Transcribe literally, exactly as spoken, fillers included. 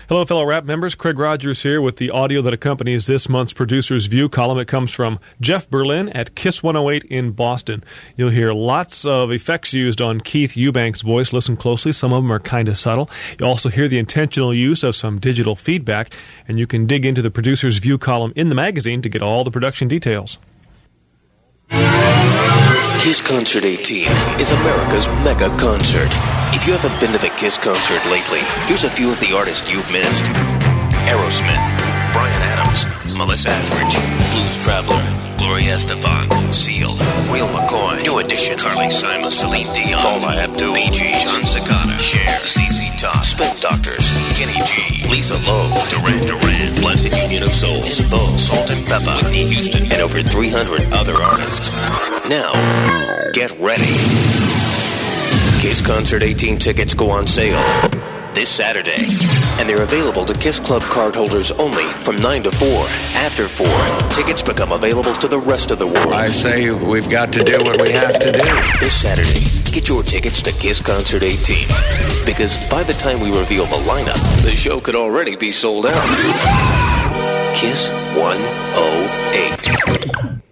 Hello, fellow Rap members. Craig Rogers here with the audio that accompanies this month's Producer's View column. It comes from Jeff Berlin at Kiss one oh eight in Boston. You'll hear lots of effects used on Keith Eubank's voice. Listen closely. Some of them are kind of subtle. You'll also hear the intentional use of some digital feedback, and you can dig into the Producer's View column in the magazine to get all the production details. Kiss Concert eighteen is America's mega concert. If you haven't been to the Kiss concert lately, here's a few of the artists you've missed. Aerosmith, Bryan Adams, Melissa Etheridge, Blues Traveler, Gloria Estefan, Seal, Real McCoy, New Edition, Carly Simon, Celine Dion, Paula Abdul, Bee Gees, John Cicada, Cher, Z Z Top, Spin Doctors, Kenny G, Lisa Lowe, Duran Duran, Blessed Union of Souls, Vogue, Salt and Pepper, Whitney Houston, and over three hundred other artists. Now, get ready. Kiss Concert eighteen tickets go on sale this Saturday, and they're available to Kiss Club cardholders only from nine to four. After four, tickets become available to the rest of the world. I say we've got to do what we have to do. This Saturday, get your tickets to Kiss Concert eighteen, because by the time we reveal the lineup, the show could already be sold out. Kiss one oh eight.